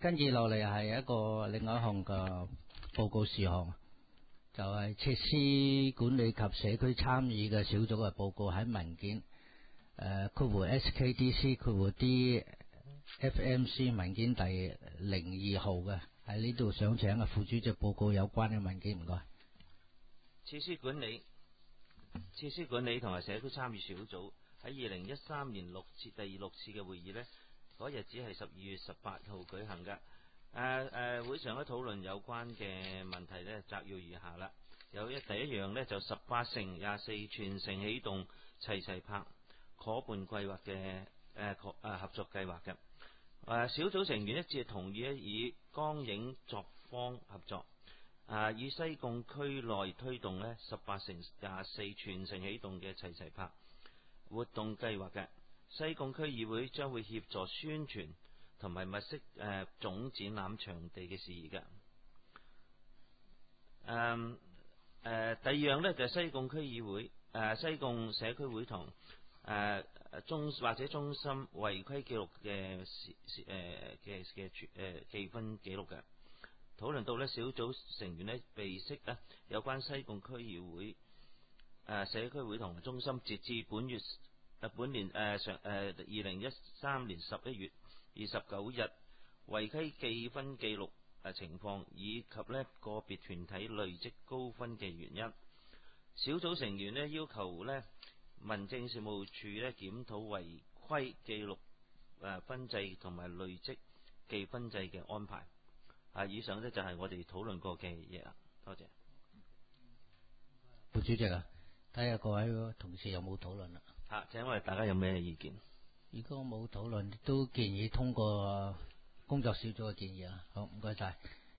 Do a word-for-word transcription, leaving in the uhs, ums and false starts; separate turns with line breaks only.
跟住落嚟係一個另外一項嘅報告事項，就係設施管理及社區參與嘅小組嘅報告喺文件誒括弧 S K D C 括弧 D F M C 文件第零二號嘅，喺呢度想請嘅副主席報告有關嘅文件，唔該。
設施管理、設施管理同埋社區參與小組喺二零一三年六次第六次嘅會議呢，嗰日子係十二月十八號舉行嘅。誒誒，會上咧討論有關嘅問題呢，摘要如下啦。有一第一樣呢，就十八乘廿四全城起動齊齊拍可伴計劃嘅誒誒合作計劃嘅。誒小組成員一致同意以光影作坊合作。啊！以西貢區內推動呢十八乘廿四全城起動嘅齊齊拍活動計劃嘅，西貢區議會將會協助宣傳同埋物色誒、呃、總展覽場地嘅事宜嘅。誒、嗯呃、第二樣呢，就係、是、西貢區議會誒、呃、西貢社區會堂誒中或者中心違規記錄嘅誒嘅嘅誒記分記錄嘅。討論到呢小組成員呢被悉啊有關西貢區議會誒社區會堂中心截至本月誒本年誒上誒二零一三年十一月二十九日違規記分記錄誒情況，以及呢個別團體累積高分嘅原因。小組成員呢要求呢民政事務處呢檢討違規記錄誒分制同埋累積記分制嘅安排。啊！以上呢就係我哋討論過嘅嘢啦，多謝。
副主席啊，睇下各位同事有冇討論啦。
啊，請問大家有咩意見？
如果冇討論，都建議通過工作小組嘅建議啦。好，唔該晒。